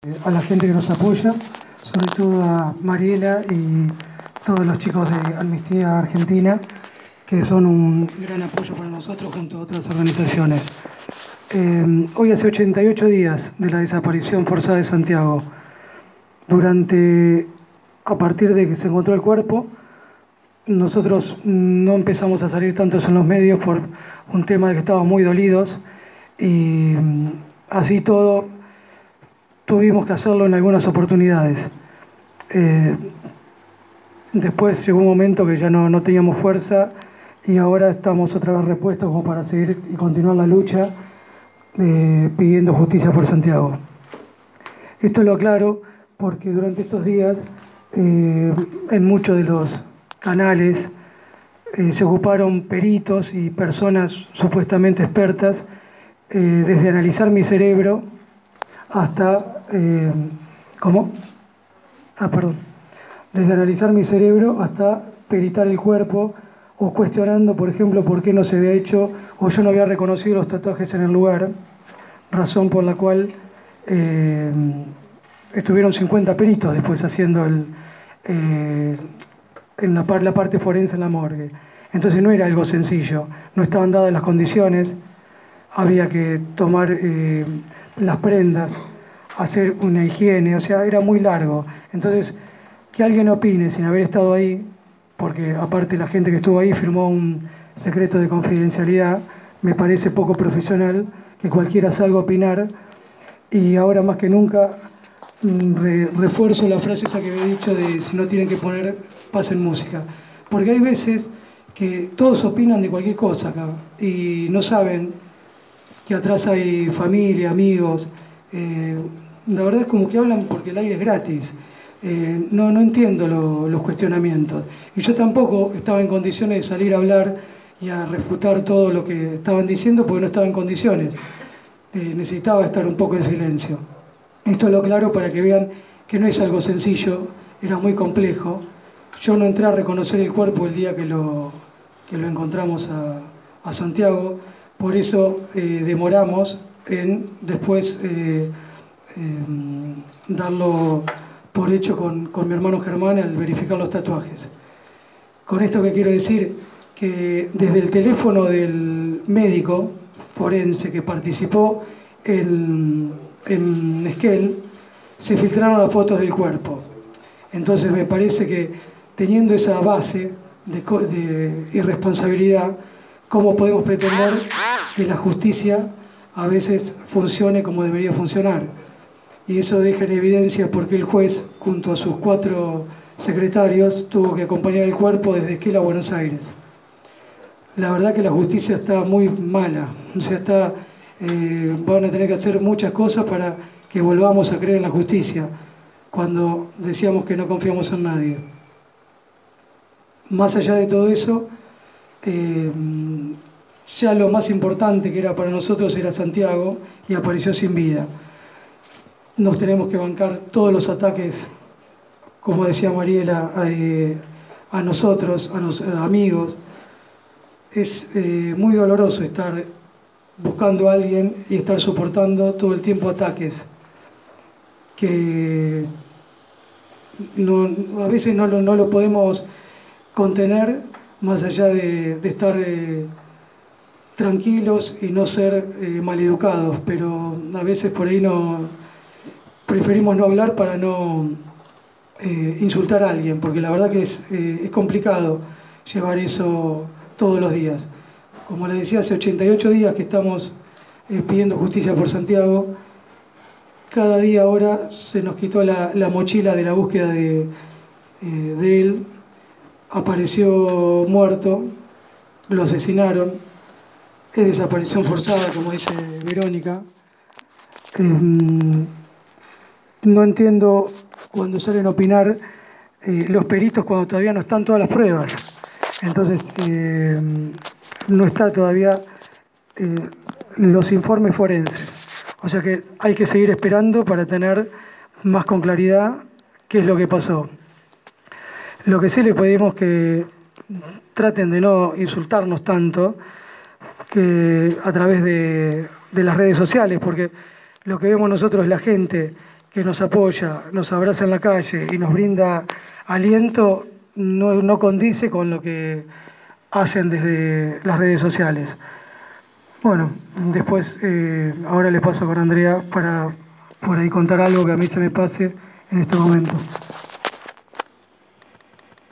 A la gente que nos apoya, sobre todo a Mariela y todos los chicos de Amnistía Argentina, que son un gran apoyo para nosotros junto a otras organizaciones. Hoy hace 88 días de la desaparición forzada de Santiago. A partir de que se encontró el cuerpo, nosotros no empezamos a salir tantos en los medios por un tema de que estábamos muy dolidos y así todo tuvimos que hacerlo en algunas oportunidades. Después llegó un momento que ya no teníamos fuerza y ahora estamos otra vez repuestos como para seguir y continuar la lucha pidiendo justicia por Santiago. Esto lo aclaro porque durante estos días en muchos de los canales se ocuparon peritos y personas supuestamente expertas desde analizar mi cerebro hasta... ¿Cómo? Perdón. Desde analizar mi cerebro hasta peritar el cuerpo o cuestionando, por ejemplo, por qué no se había hecho o yo no había reconocido los tatuajes en el lugar, razón por la cual estuvieron 50 peritos después haciendo en la parte forense en la morgue. Entonces no era algo sencillo, no estaban dadas las condiciones, había que tomar las prendas, hacer una higiene, o sea, era muy largo. Entonces, que alguien opine sin haber estado ahí, porque aparte la gente que estuvo ahí firmó un secreto de confidencialidad, me parece poco profesional que cualquiera salga a opinar. Y ahora más que nunca refuerzo la frase esa que había dicho de si no tienen que poner, pasen música. Porque hay veces que todos opinan de cualquier cosa acá y no saben que atrás hay familia, amigos. La verdad es como que hablan porque el aire es gratis. No entiendo los cuestionamientos. Y yo tampoco estaba en condiciones de salir a hablar y a refutar todo lo que estaban diciendo porque no estaba en condiciones. Necesitaba estar un poco en silencio. Esto lo aclaro para que vean que no es algo sencillo, era muy complejo. Yo no entré a reconocer el cuerpo el día que lo encontramos a Santiago, por eso demoramos en después darlo por hecho con mi hermano Germán al verificar los tatuajes. Con esto que quiero decir que desde el teléfono del médico forense que participó en Esquel se filtraron las fotos del cuerpo. Entonces me parece que teniendo esa base de irresponsabilidad, ¿cómo podemos pretender que la justicia a veces funcione como debería funcionar? Y eso deja en evidencia por qué el juez, junto a sus 4 secretarios, tuvo que acompañar el cuerpo desde Esquel a Buenos Aires. La verdad que la justicia está muy mala, o sea, van a tener que hacer muchas cosas para que volvamos a creer en la justicia, cuando decíamos que no confiamos en nadie. Más allá de todo eso, ya lo más importante que era para nosotros era Santiago y apareció sin vida. Nos tenemos que bancar todos los ataques, como decía Mariela, a nosotros, a los amigos. Es muy doloroso estar buscando a alguien y estar soportando todo el tiempo ataques que a veces no lo podemos contener, más allá de estar tranquilos y no ser maleducados, pero a veces por ahí preferimos no hablar para no insultar a alguien, porque la verdad que es complicado llevar eso todos los días. Como les decía, hace 88 días que estamos pidiendo justicia por Santiago. Cada día ahora se nos quitó la mochila de la búsqueda de él. Apareció muerto, lo asesinaron, es desaparición forzada, como dice Verónica. No entiendo cuando salen a opinar los peritos cuando todavía no están todas las pruebas. Entonces, no está todavía los informes forenses. O sea que hay que seguir esperando para tener más con claridad qué es lo que pasó. Lo que sí le pedimos que traten de no insultarnos tanto que a través de las redes sociales, porque lo que vemos nosotros es la gente que nos apoya, nos abraza en la calle y nos brinda aliento, no condice con lo que hacen desde las redes sociales. Bueno, después ahora le paso con Andrea para por ahí contar algo que a mí se me pase en este momento.